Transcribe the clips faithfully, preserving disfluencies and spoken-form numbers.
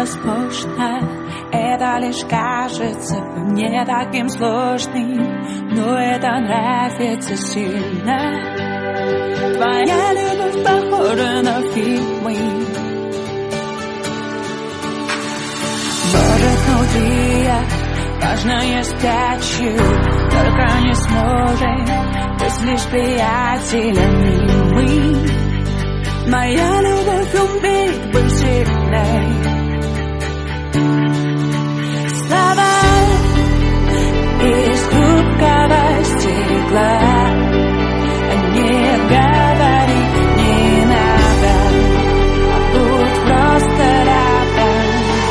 невозможно. Это лишь кажется мне таким сложным, но это нравится сильно. Твоя любовь похожа на фильмы. Может, внутри я важная спячу, только не сможем быть лишь приятелями мы. Моя любовь умеет быть сильной. Слова из хрупкого стекла, не говори, не надо, а будь просто рядом.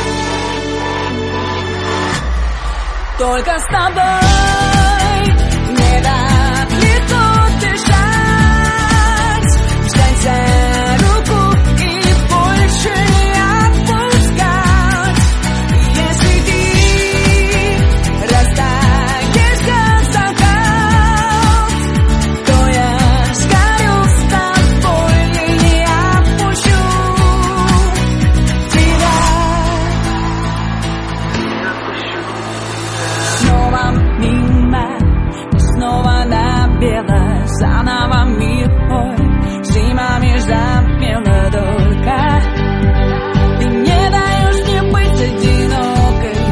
Только с тобой не так легко дышать, взять за руку и больше не отпускать. Если ты растаешь как закат, то я сгорю с тобой и не отпущу тебя. Снова мимо, снова на бело, заново мир мой, зимами замела только. Ты не даешь мне быть одинокой.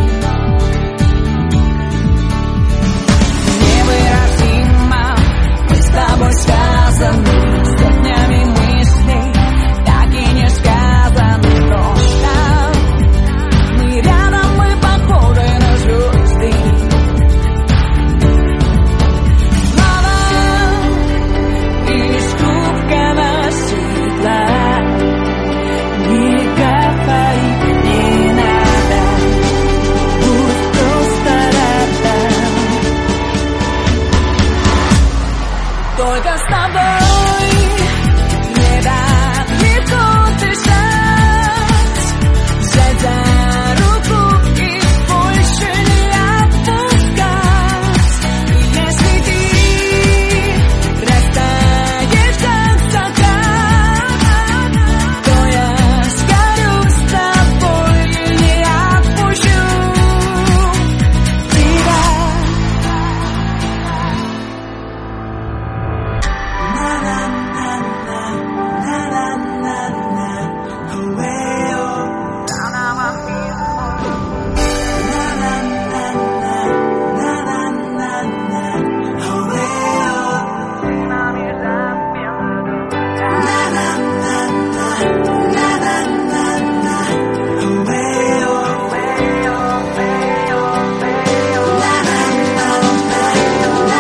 Невыразимо мы с тобой связаны, сотнями мыслей, так и не сказаны просто. Мы рядом, мы похожи на звезды. Из хрупкого стекла, не говори, не надо, будь просто рядом. Только с тобой не так легко дышать, взять за руку и больше не отпускать. Если ты растаешь как закат, то я сгорю с тобой и не отпущу тебя.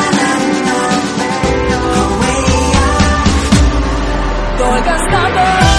Только с тобой.